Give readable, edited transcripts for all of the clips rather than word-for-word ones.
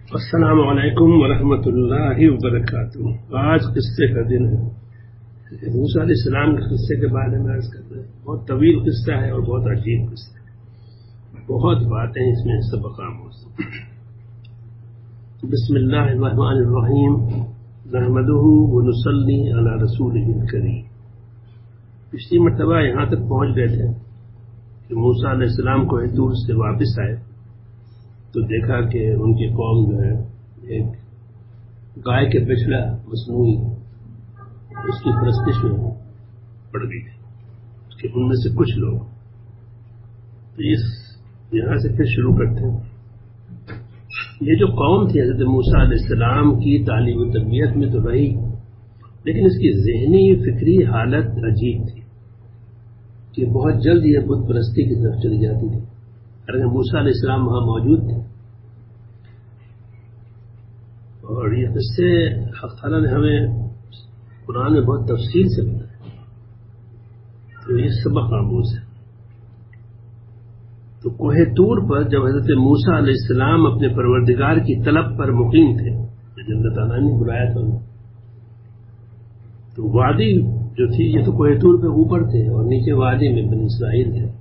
السلام علیکم ورحمۃ اللہ وبرکاتہ۔ آج قصے کا دن ہے۔ موسیٰ علیہ السلام کے قصے کے بارے میں عرض کرنا ہے۔ بہت طویل قصہ ہے اور بہت عجیب قصہ ہے، بہت باتیں اس میں سبق آموز۔ بسم اللہ الرحمن الرحیم، نحمدہ ونصلی علی رسولہ الکریم۔ پچھلی مرتبہ یہاں تک پہنچ گئے تھے کہ موسیٰ علیہ السلام کوہ طور سے واپس آئے تو دیکھا کہ ان کی قوم جو ہے ایک گائے کے بچڑا مصنوعی اس کی پرستش میں پڑ گئی تھی کہ ان میں سے کچھ لوگ تو یہاں سے پھر شروع کرتے ہیں۔ یہ جو قوم تھی حضرت موسیٰ علیہ السلام کی تعلیم و تربیت میں تو رہی، لیکن اس کی ذہنی فکری حالت عجیب تھی کہ بہت جلد یہ بت پرستی کی طرف چلی جاتی تھی۔ موسیٰ علیہ السلام وہاں موجود تھے اور یہ قصے حق تعالیٰ نے ہمیں قرآن میں بہت تفصیل سے بتایا، تو یہ سبق آموز ہے۔ تو کوہ طور پر جب حضرت موسیٰ علیہ السلام اپنے پروردگار کی طلب پر مقیم تھے، جب اللہ تعالیٰ نے بلایا تھا انہیں، تو وادی جو تھی یہ تو کوہ طور پہ اوپر تھے اور نیچے وادی میں بنی اسرائیل تھے۔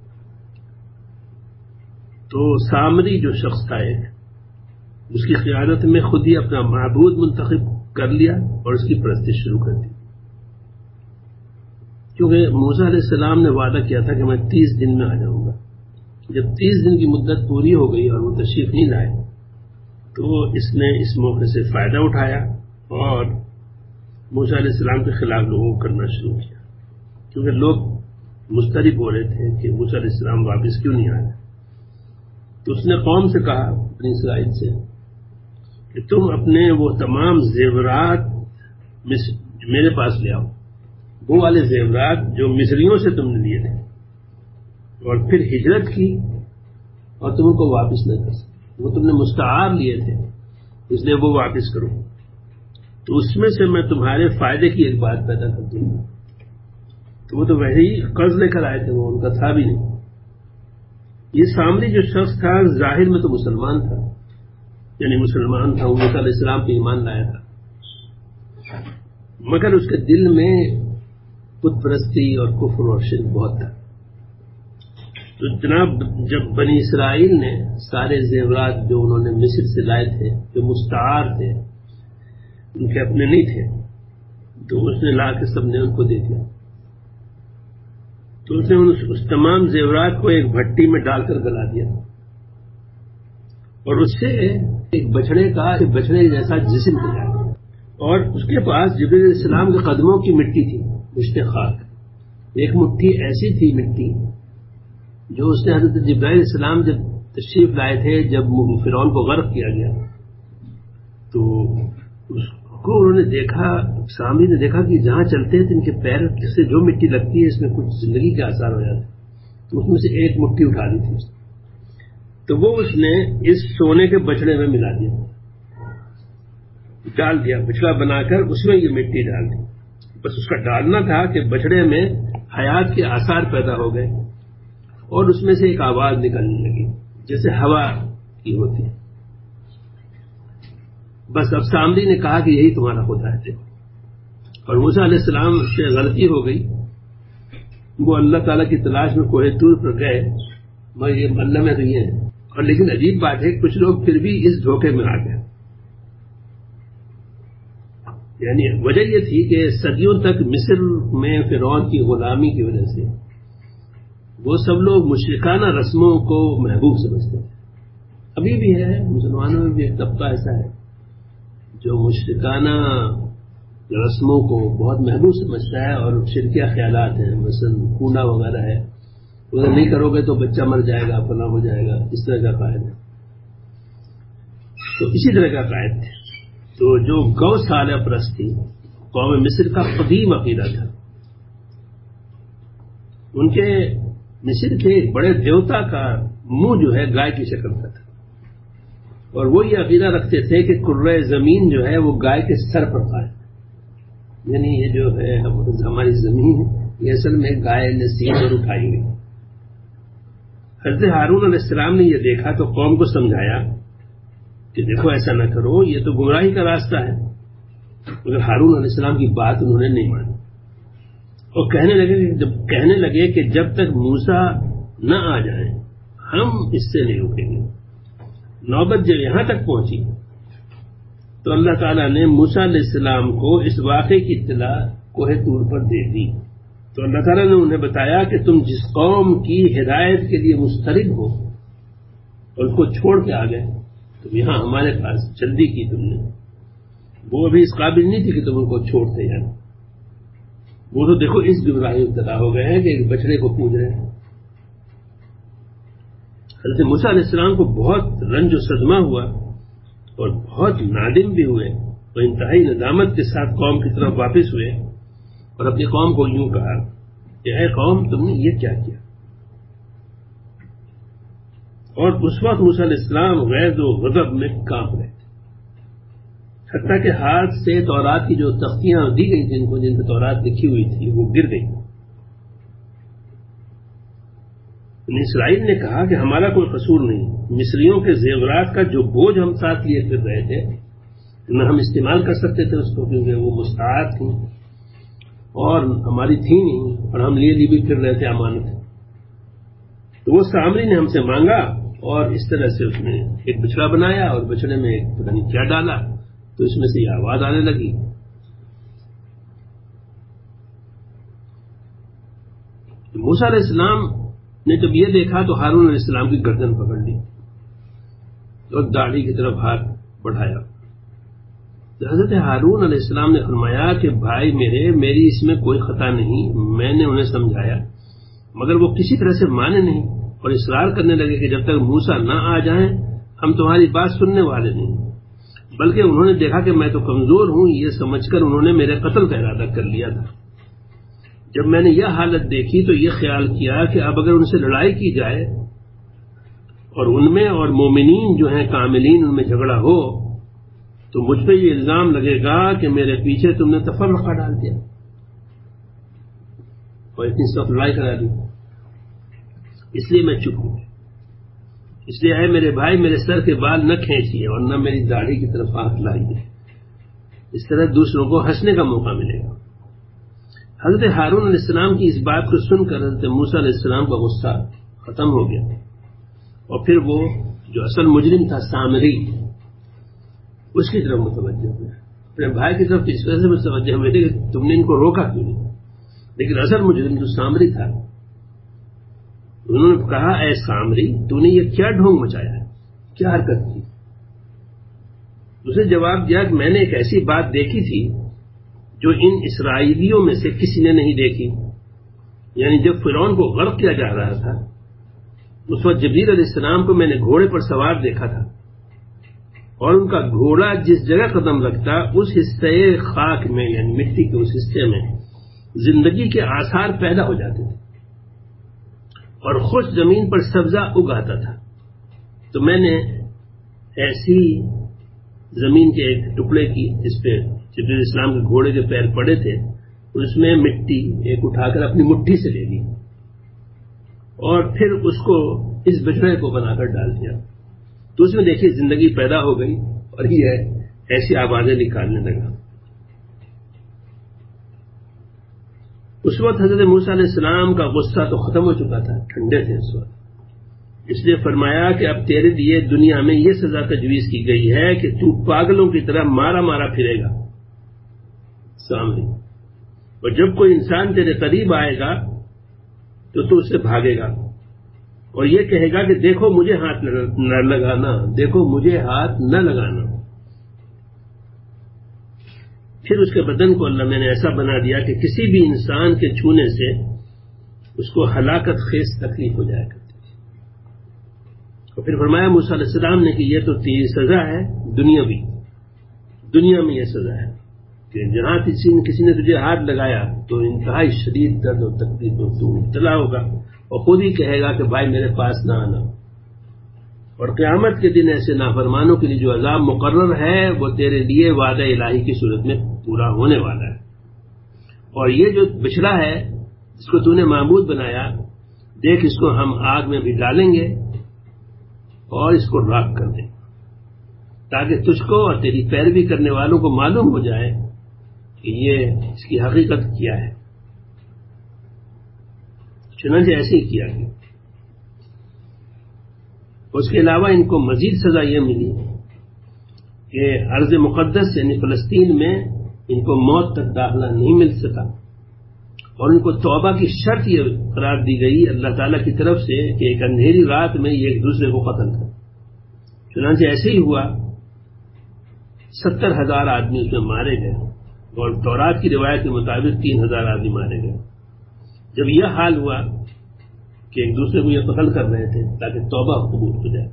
تو سامری جو شخص تھا ایک، اس کی قیادت میں خود ہی اپنا معبود منتخب کر لیا اور اس کی پرستش شروع کر دی، کیونکہ موسیٰ علیہ السلام نے وعدہ کیا تھا کہ میں 30 دن میں آ جاؤں گا۔ جب 30 دن کی مدت پوری ہو گئی اور وہ تشریف نہیں لائے تو اس نے اس موقع سے فائدہ اٹھایا اور موسیٰ علیہ السلام کے خلاف لوگوں کو کرنا شروع کیا، کیونکہ لوگ مضطرب ہو رہے تھے کہ موسیٰ علیہ السلام واپس کیوں نہیں آئے۔ تو اس نے قوم سے کہا، بنی اسرائیل سے، کہ تم اپنے وہ تمام زیورات میرے پاس لے آؤ، وہ والے زیورات جو مصریوں سے تم نے لیے تھے اور پھر ہجرت کی اور تم ان کو واپس نہ کر سکتے، وہ تم نے مستعار لیے تھے اس لیے وہ واپس کرو۔ تو اس میں سے میں تمہارے فائدے کی ایک بات پیدا کر دوں گا۔ تو وہ تو ویسے ہی قرض لے کر آئے تھے، وہ ان کا تھا بھی نہیں۔ یہ سامری جو شخص تھا ظاہر میں تو مسلمان تھا، یعنی مسلمان تھا، موسیٰ علیہ السلام پہ ایمان لایا تھا، مگر اس کے دل میں بت پرستی اور کفر اور شرک بہت تھا۔ تو جناب جب بنی اسرائیل نے سارے زیورات جو انہوں نے مصر سے لائے تھے، جو مستعار تھے، ان کے اپنے نہیں تھے، تو اس نے لا کے سب نے ان کو دے دیا۔ تو اس نے اس تمام زیورات کو ایک بھٹی میں ڈال کر گلا دیا اور اس سے ایک بچڑے جیسا جسم تیار کیا، اور اس کے پاس جبریل علیہ السلام کے قدموں کی مٹی تھی، مشت خاک، ایک مٹھی ایسی تھی مٹی جو اس نے حضرت جبرائیل علیہ السلام جب تشریف لائے تھے، جب فرعون کو غرق کیا گیا تو اس کو انہوں نے دیکھا، سامنے نے دیکھا کہ جہاں چلتے ہیں تو ان کے پیر سے جو مٹی لگتی ہے اس میں کچھ زندگی کے آثار ہو جاتے ہیں، تو اس میں سے ایک مٹھی اٹھا لی تھی تو وہ اس نے اس سونے کے بچڑے میں ملا دیا، ڈال دیا، بچڑا بنا کر اس میں یہ مٹی ڈال دی۔ بس اس کا ڈالنا تھا کہ بچڑے میں حیات کے آثار پیدا ہو گئے اور اس میں سے ایک آواز نکلنے لگی جیسے ہوا کی ہوتی ہے۔ بس اب سامری نے کہا کہ یہی تمہارا خدا ہے، اور موسیٰ علیہ السلام سے غلطی ہو گئی، وہ اللہ تعالیٰ کی تلاش میں کوہ طور پر گئے، مگر یہ اللہ میں تو یہ ہے۔ اور لیکن عجیب بات ہے، کچھ لوگ پھر بھی اس دھوکے میں آ گئے، یعنی وجہ یہ تھی کہ صدیوں تک مصر میں فرعون کی غلامی کی وجہ سے وہ سب لوگ مشرکانہ رسموں کو محبوب سمجھتے تھے۔ ابھی بھی ہے، مسلمانوں میں بھی ایک طبقہ ایسا ہے جو مشرکانہ رسموں کو بہت محبوب سمجھتا ہے اور شرکیہ خیالات ہیں، مثلا خونہ وغیرہ ہے، اگر نہیں کرو گے تو بچہ مر جائے گا، فلاں ہو جائے گا، اس طرح کا قائد ہے۔ تو اسی طرح کا قائد تھے۔ تو جو گو سالہ پرست تھی، قوم مصر کا قدیم عقیدہ تھا، ان کے مصر کے ایک بڑے دیوتا کا منہ جو ہے گائے کی شکل کا تھا، اور وہ یہ عقیدہ رکھتے تھے کہ کرۂ زمین جو ہے وہ گائے کے سر پر قائم، یعنی یہ جو ہے ہماری زمین یہ اصل میں گائے نے سین پر اٹھائی ہوئی۔ حضرت ہارون علیہ السلام نے یہ دیکھا تو قوم کو سمجھایا کہ دیکھو ایسا نہ کرو، یہ تو گمراہی کا راستہ ہے، مگر ہارون علیہ السلام کی بات انہوں نے نہیں مانی اور کہنے لگے کہ جب تک موسیٰ نہ آ جائیں ہم اس سے نہیں رکیں گے۔ نوبت جب یہاں تک پہنچی تو اللہ تعالیٰ نے موسیٰ علیہ السلام کو اس واقعے کی اطلاع کوہ طور پر دے دی۔ تو اللہ تعالیٰ نے انہیں بتایا کہ تم جس قوم کی ہدایت کے لیے مسترد ہو اور اس کو چھوڑ کے آ گئے، تم یہاں ہمارے پاس جلدی کی تم نے، وہ ابھی اس قابل نہیں تھی کہ تم ان کو چھوڑتے یار، وہ تو دیکھو اس گمراہی مبتلا ہو گئے ہیں کہ ایک بچڑے کو پوج رہے ہیں۔ حضرت موسیٰ علیہ السلام کو بہت رنج و صدمہ ہوا اور بہت نادم بھی ہوئے، اور انتہائی ندامت کے ساتھ قوم کی طرف واپس ہوئے اور اپنی قوم کو یوں کہا کہ اے قوم، تم نے یہ کیا کیا؟ اور اس وقت موسیٰ علیہ السلام غیظ و غضب میں کانپ رہے تھے، حتیٰ کہ ہاتھ سے تورات کی جو تختیاں دی گئی تھیں جن پہ تورات لکھی ہوئی تھی وہ گر گئی۔ اسرائیل نے کہا کہ ہمارا کوئی قصور نہیں، مصریوں کے زیورات کا جو بوجھ ہم ساتھ لیے پھر رہے تھے نہ ہم استعمال کر سکتے تھے اس کو، کیونکہ وہ مستعار تھیں اور ہماری تھی نہیں، اور ہم لیے بھی پھر رہے تھے امانت۔ تو وہ سامری نے ہم سے مانگا اور اس طرح سے اس نے ایک بچڑا بنایا اور بچڑے میں ایک پتہ نہیں کیا ڈالا، تو اس میں سے یہ آواز آنے لگی۔ موسیٰ علیہ السلام نے جب یہ دیکھا تو ہارون علیہ السلام کی گردن پکڑ لی اور داڑھی کی طرف ہاتھ بڑھایا۔ حضرت ہارون علیہ السلام نے فرمایا کہ بھائی میری اس میں کوئی خطا نہیں، میں نے انہیں سمجھایا مگر وہ کسی طرح سے مانے نہیں اور اصرار کرنے لگے کہ جب تک موسیٰ نہ آ جائیں ہم تمہاری بات سننے والے نہیں، بلکہ انہوں نے دیکھا کہ میں تو کمزور ہوں، یہ سمجھ کر انہوں نے میرے قتل کا ارادہ کر لیا تھا۔ جب میں نے یہ حالت دیکھی تو یہ خیال کیا کہ اب اگر ان سے لڑائی کی جائے اور ان میں اور مومنین جو ہیں کاملین ان میں جھگڑا ہو تو مجھ پہ یہ الزام لگے گا کہ میرے پیچھے تم نے تفرقہ ڈال دیا اور اتنی سخت لڑائی کرا دی، اس لیے میں چپ ہوں۔ اس لیے اے میرے بھائی میرے سر کے بال نہ کھینچیے اور نہ میری داڑھی کی طرف ہاتھ لائیے، اس طرح دوسروں کو ہنسنے کا موقع ملے گا۔ حضرت ہارون علیہ السلام کی اس بات کو سن کر حضرت موسیٰ علیہ السلام کا غصہ ختم ہو گیا اور پھر وہ جو اصل مجرم تھا سامری اس کی طرف متوجہ ہوئے، اپنے بھائی کی طرف اس وجہ سے متوجہ ہوئے کہ تم نے ان کو روکا کیوں نہیں، لیکن اصل مجرم جو سامری تھا انہوں نے کہا اے سامری تو نے یہ کیا ڈھونگ مچایا ہے، کیا حرکت کی؟ اسے جواب دیا کہ میں نے ایک ایسی بات دیکھی تھی جو ان اسرائیلیوں میں سے کسی نے نہیں دیکھی، یعنی جب فرعون کو غرق کیا جا رہا تھا اس وقت جبریل علیہ السلام کو میں نے گھوڑے پر سوار دیکھا تھا اور ان کا گھوڑا جس جگہ قدم رکھتا اس حصے خاک میں یعنی مٹی کے اس حصے میں زندگی کے آثار پیدا ہو جاتے تھے اور خشک زمین پر سبزہ اگ آتا تھا۔ تو میں نے ایسی زمین کے ایک ٹکڑے کی جس پہ جبریل علیہ السلام کے گھوڑے کے پیر پڑے تھے اس میں مٹی ایک اٹھا کر اپنی مٹھی سے لے لی اور پھر اس کو اس بچڑے کو بنا کر ڈال دیا، تو اس میں دیکھیے زندگی پیدا ہو گئی اور یہ ایسی آوازیں نکالنے لگا۔ اس وقت حضرت موسیٰ علیہ السلام کا غصہ تو ختم ہو چکا تھا، ٹھنڈے تھے اس وقت، اس لیے فرمایا کہ اب تیرے لیے دنیا میں یہ سزا تجویز کی گئی ہے کہ تو پاگلوں کی طرح مارا مارا پھرے گا سامنے، اور جب کوئی انسان تیرے قریب آئے گا تو اس سے بھاگے گا اور یہ کہے گا کہ دیکھو مجھے ہاتھ نہ لگانا، دیکھو مجھے ہاتھ نہ لگانا۔ پھر اس کے بدن کو اللہ میں نے ایسا بنا دیا کہ کسی بھی انسان کے چھونے سے اس کو ہلاکت خیز تکلیف ہو جائے کرتی تھی۔ اور پھر فرمایا موسیٰ علیہ السلام نے کہ یہ تو تیری سزا ہے دنیا میں یہ سزا ہے کہ جہاں کسی نے تجھے ہاتھ لگایا تو انتہائی شدید درد اور تکلیف میں تو مبتلا ہوگا اور خود ہی کہے گا کہ بھائی میرے پاس نہ آنا، اور قیامت کے دن ایسے نافرمانوں کے لیے جو عذاب مقرر ہے وہ تیرے لیے وعدہ الہی کی صورت میں پورا ہونے والا ہے۔ اور یہ جو بچڑا ہے جس کو تو نے معبود بنایا، دیکھ اس کو ہم آگ میں بھی ڈالیں گے اور اس کو راکھ کر دیں گے، تاکہ تجھ کو اور تیری پیروی کرنے والوں کو معلوم ہو جائے کہ یہ اس کی حقیقت کیا ہے۔ چنانچہ ایسے ہی کیا گیا۔ اس کے علاوہ ان کو مزید سزا یہ ملی کہ ارض مقدس یعنی فلسطین میں ان کو موت تک داخلہ نہیں مل سکا، اور ان کو توبہ کی شرط یہ قرار دی گئی اللہ تعالیٰ کی طرف سے کہ ایک اندھیری رات میں یہ ایک دوسرے کو قتل کرے۔ چنانچہ ایسے ہی ہوا، 70,000 آدمی اس میں مارے گئے، اور تورات کی روایت کے مطابق 3,000 آدمی مارے گئے۔ جب یہ حال ہوا کہ ایک دوسرے کو یہ قتل کر رہے تھے تاکہ توبہ قبول ہو جائے،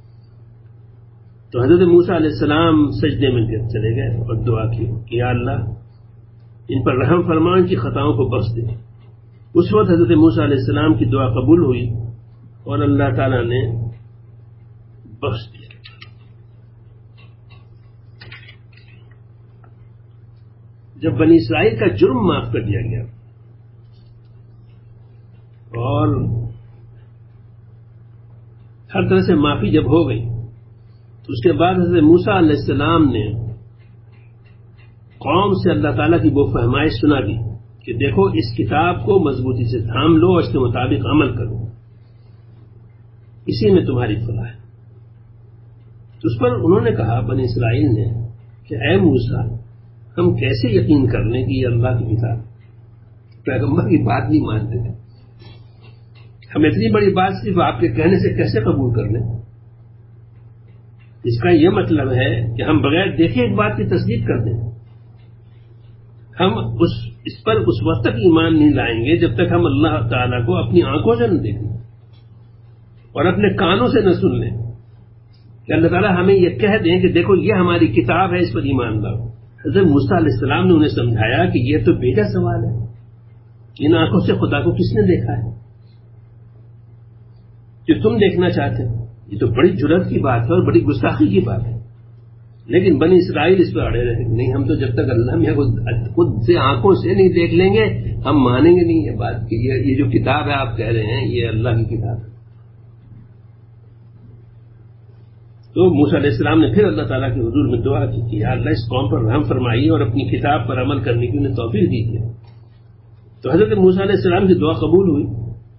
تو حضرت موسیٰ علیہ السلام سجدے میں گر چلے گئے اور دعا کی کہ یا اللہ ان پر رحم فرما، ان کی خطاؤں کو بخش دے۔ اس وقت حضرت موسیٰ علیہ السلام کی دعا قبول ہوئی اور اللہ تعالیٰ نے بخش دیا۔ جب بنی اسرائیل کا جرم معاف کر دیا گیا اور ہر طرح سے معافی جب ہو گئی، تو اس کے بعد حضرت موسیٰ علیہ السلام نے قوم سے اللہ تعالیٰ کی وہ فہمائش سنا دی کہ دیکھو اس کتاب کو مضبوطی سے تھام لو اور اس کے مطابق عمل کرو، اسی میں تمہاری فلاح ہے۔ تو اس پر انہوں نے کہا، بنی اسرائیل نے، کہ اے موسیٰ ہم کیسے یقین کر لیں کہ یہ اللہ کی کتاب، پیغمبر کی بات نہیں مانتے ہیں، ہم اتنی بڑی بات صرف آپ کے کہنے سے کیسے قبول کر لیں؟ اس کا یہ مطلب ہے کہ ہم بغیر دیکھے ایک بات کی تصدیق کر دیں، ہم اس پر اس وقت تک ایمان نہیں لائیں گے جب تک ہم اللہ تعالیٰ کو اپنی آنکھوں سے نہ دیکھیں اور اپنے کانوں سے نہ سن لیں کہ اللہ تعالیٰ ہمیں یہ کہہ دیں کہ دیکھو یہ ہماری کتاب ہے، اس پر ایمان لاؤ۔ حضرت موسیٰ علیہ السلام نے انہیں سمجھایا کہ یہ تو بیجا سوال ہے، ان آنکھوں سے خدا کو کس نے دیکھا ہے جو تم دیکھنا چاہتے ہو؟ یہ تو بڑی جرات کی بات ہے اور بڑی گستاخی کی بات ہے۔ لیکن بنی اسرائیل اس پر اڑے رہے، نہیں ہم تو جب تک اللہ میں خود سے آنکھوں سے نہیں دیکھ لیں گے ہم مانیں گے نہیں یہ بات کہ یہ جو کتاب ہے آپ کہہ رہے ہیں یہ اللہ کی کتاب ہے۔ تو موسیٰ علیہ السلام نے پھر اللہ تعالیٰ کے حضور میں دعا کی کہ یا اللہ اس قوم پر رحم فرمائیے اور اپنی کتاب پر عمل کرنے کی انہیں توفیق دیجیے۔ تو حضرت موسیٰ علیہ السلام کی دعا قبول ہوئی،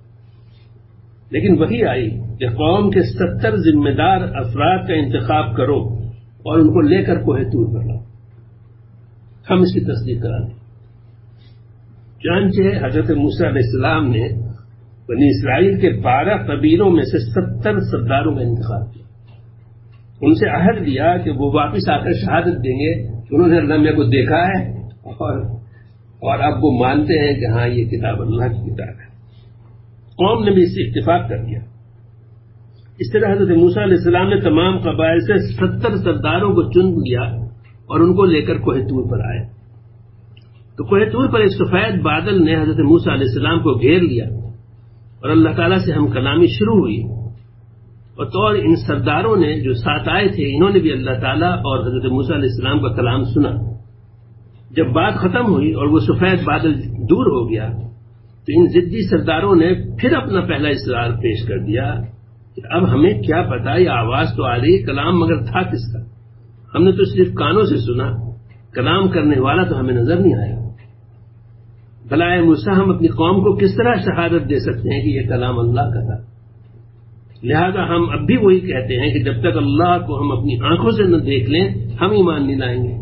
لیکن وہی آئی کہ قوم کے 70 ذمہ دار افراد کا انتخاب کرو اور ان کو لے کر کوہ طور پر لاؤ، ہم اس کی تصدیق کرا دیں۔ چنانچہ حضرت موسیٰ علیہ السلام نے بنی اسرائیل کے 12 قبیلوں میں سے 70 سرداروں کا انتخاب کیا، ان سے عہد لیا کہ وہ واپس آ کر شہادت دیں گے کہ انہوں نے اللہ کو دیکھا ہے اور اب وہ مانتے ہیں کہ ہاں یہ کتاب اللہ کی کتاب ہے۔ قوم نے بھی اس سے اتفاق کر دیا۔ اس طرح حضرت موسیٰ علیہ السلام نے تمام قبائل سے 70 سرداروں کو چن لیا اور ان کو لے کر کوہ طور پر آئے۔ تو کوہ طور پر ایک سفید بادل نے حضرت موسیٰ علیہ السلام کو گھیر لیا اور اللہ تعالیٰ سے ہم کلامی شروع ہوئی، اور ان سرداروں نے جو ساتھ آئے تھے انہوں نے بھی اللہ تعالیٰ اور حضرت موسیٰ علیہ السلام کا کلام سنا۔ جب بات ختم ہوئی اور وہ سفید بادل دور ہو گیا تو ان ضدی سرداروں نے پھر اپنا پہلا اصرار پیش کر دیا کہ اب ہمیں کیا پتا، یہ آواز تو آ رہی، کلام مگر تھا کس کا؟ ہم نے تو صرف کانوں سے سنا، کلام کرنے والا تو ہمیں نظر نہیں آیا۔ بھلا اے موسیٰ ہم اپنی قوم کو کس طرح شہادت دے سکتے ہیں کہ یہ کلام اللہ کا تھا؟ لہذا ہم اب بھی وہی کہتے ہیں کہ جب تک اللہ کو ہم اپنی آنکھوں سے نہ دیکھ لیں ہم ایمان نہیں لائیں گے۔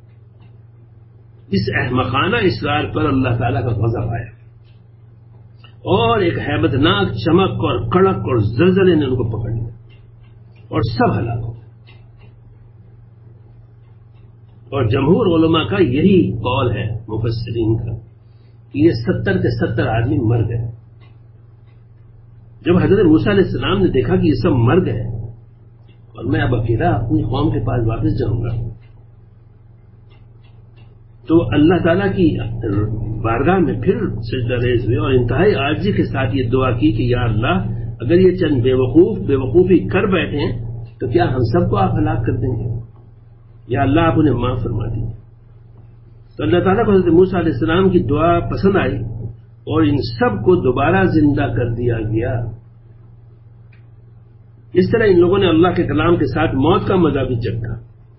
اس احمقانہ اصرار پر اللہ تعالیٰ کا غضب آیا اور ایک ہیبت ناک چمک اور کڑک اور زلزلے نے ان کو پکڑ لیا اور سب ہلاک ہو گئے۔ اور جمہور علماء کا یہی قول ہے مفسرین کا کہ یہ 70 کے 70 آدمی مر گئے۔ جب حضرت موسیٰ علیہ السلام نے دیکھا کہ یہ سب مر گئے اور میں اب اکیلا اپنی قوم کے پاس واپس جاؤں گا، تو اللہ تعالیٰ کی بارگاہ میں پھر سجدہ ریز ہوئے اور انتہائی عاجزی کے ساتھ یہ دعا کی کہ یا اللہ اگر یہ چند بے وقوفی کر بیٹھے ہیں تو کیا ہم سب کو آپ ہلاک کر دیں گے؟ یا اللہ آپ انہیں معاف فرما دیجیے۔ تو اللہ تعالیٰ کو حضرت موسیٰ علیہ السلام کی دعا پسند آئی اور ان سب کو دوبارہ زندہ کر دیا گیا۔ اس طرح ان لوگوں نے اللہ کے کلام کے ساتھ موت کا مزہ بھی چکھا.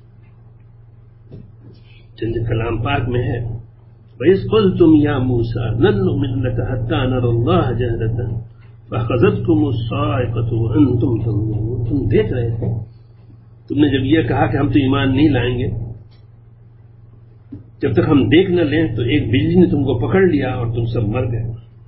چند کلام پاک میں ہے وَإِذْ قُلْتُمْ يَا مُوسَىٰ لَن نُّؤْمِنَ لَكَ حَتَّىٰ نَرَى اللَّهَ جَهْرَةً فَأَخَذَتْكُمُ الصَّاعِقَةُ وَأَنتُمْ تَنظُرُونَ. تم دیکھ رہے تھے، تم نے جب یہ کہا کہ ہم تو ایمان نہیں لائیں گے جب تک ہم دیکھ نہ لیں، تو ایک بجلی نے تم کو پکڑ لیا اور تم سب مر گئے.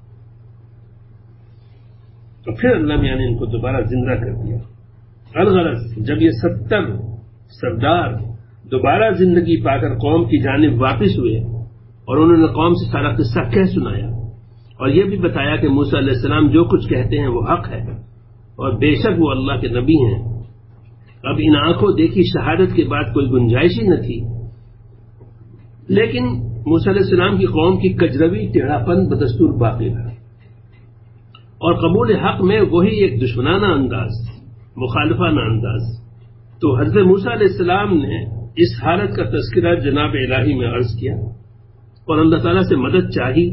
تو پھر اللہ میاں نے ان کو دوبارہ زندہ کر دیا. الغرض جب یہ 70 سردار دوبارہ زندگی پا کر قوم کی جانب واپس ہوئے اور انہوں نے قوم سے سارا قصہ کہہ سنایا اور یہ بھی بتایا کہ موسیٰ علیہ السلام جو کچھ کہتے ہیں وہ حق ہے اور بے شک وہ اللہ کے نبی ہیں. اب ان آنکھوں دیکھی شہادت کے بعد کوئی گنجائش ہی نہ تھی. لیکن موسیٰ علیہ السلام کی قوم کی کجروی ٹیڑھا پن بدستور باقی رہا اور قبول حق میں وہی ایک دشمنانہ انداز، مخالفانہ انداز. تو حضرت موسیٰ علیہ السلام نے اس حالت کا تذکرہ جناب الہی میں عرض کیا اور اللہ تعالیٰ سے مدد چاہی.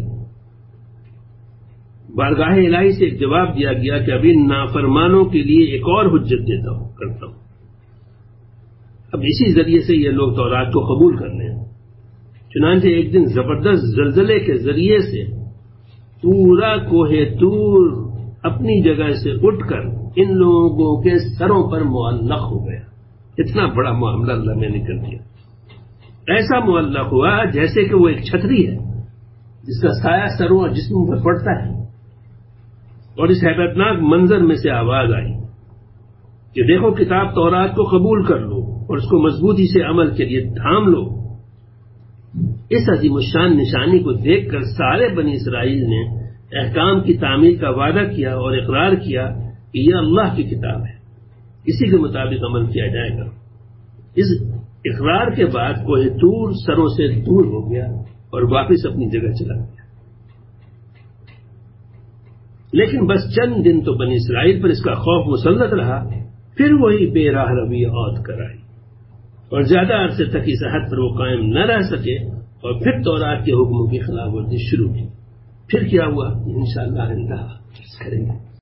بارگاہ الہی سے ایک جواب دیا گیا کہ ابھی نافرمانوں کے لیے ایک اور حجت کرتا ہوں. اب اسی ذریعے سے یہ لوگ تورات کو قبول کر لیں. چنانچہ ایک دن زبردست زلزلے کے ذریعے سے پورا کوہ طور اپنی جگہ سے اٹھ کر ان لوگوں کے سروں پر معلق ہو گیا. اتنا بڑا معاملہ اللہ نے کر دیا. ایسا معلق ہوا جیسے کہ وہ ایک چھتری ہے جس کا سایہ سروں اور جسم پر پڑتا ہے. اور اس حیرتناک منظر میں سے آواز آئی کہ دیکھو کتاب تورات کو قبول کر لو اور اس کو مضبوطی سے عمل کے لیے تھام لو. اس عظیم الشان نشانی کو دیکھ کر سارے بنی اسرائیل نے احکام کی تعمیل کا وعدہ کیا اور اقرار کیا کہ یہ اللہ کی کتاب ہے، اسی کے مطابق عمل کیا جائے گا. اس اقرار کے بعد کوہ طور سروں سے دور ہو گیا اور واپس اپنی جگہ چلا گیا. لیکن بس چند دن تو بنی اسرائیل پر اس کا خوف مسلط رہا، پھر وہی بے راہ روی عود کرائی اور زیادہ عرصے تک اس حد پر وہ قائم نہ رہ سکے اور پھر تورات کے حکموں کی خلاف ورزی شروع کی. پھر کیا ہوا انشاءاللہ آئندہ کریں گے.